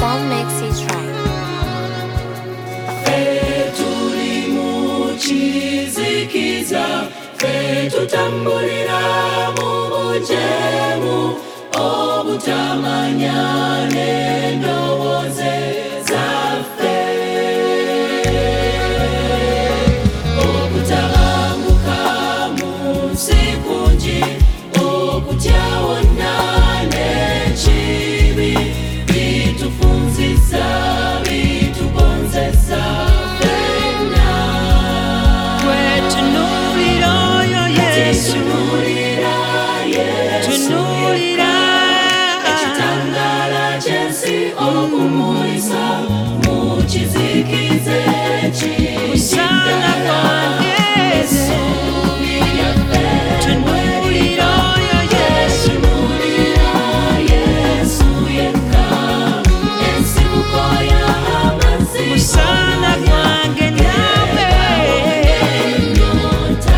Sound makes it right. Tuli muchizikiza, tutambulira mu bujemu, obutamanyane ndowooze zaffe, obutabanguka mu nsi kungi, okutya wonna n'ekibi, bitufunzizza bitugonzezza ffenna. Twetunuulira oyo Yesu, tunuulira ekitangaala ky'ensi okumulisa mu kizikiza musana gwange, essuubi lyaffe. tunuulira oyo Yesu, Yesu yekka, ensibuko y'amazzi musana gwange nawe, ennyonta,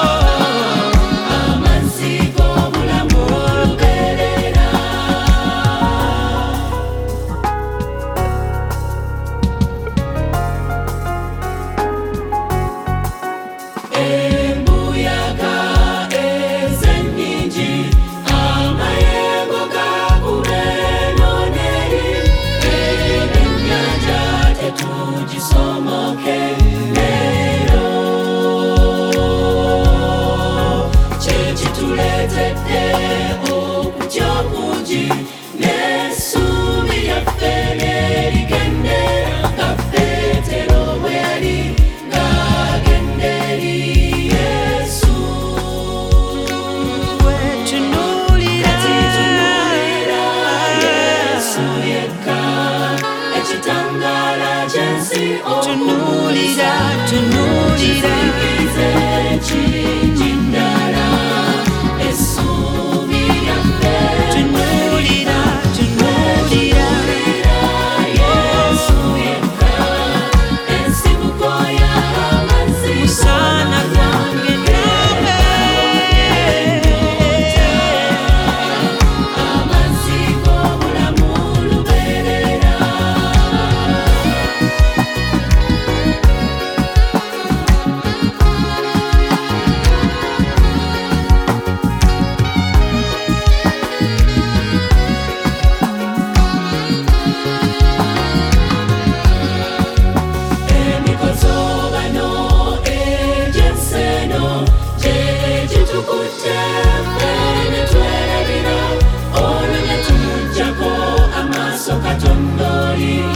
amazzi g'obulamu olubeerera. Embuyaga ez'ennyingi, amayengo gakuba eno n'eri, ennyanja tetugisomoke leero. Kye kituleetedde okutya okungi, n'essuubi lyaffe ne ligendera nga Peetero bwe yali ng'agenda eri Yesu. twetunuulira Yesu yekka, ekitangaala ky'ensi tunuulira, tunuulira okizikiza ekingi ddala, essuubi lyaffe. tunuulira, tunuulira Yesu yekka, ensibuko y'amazzi musana gwange nawe, amazzi g'obulamu lubeerera. Emikozo bano egy'ensi eno gye gitukutte ffe ne twerabira, olwo ne tumuggyako amaaso Katonda oli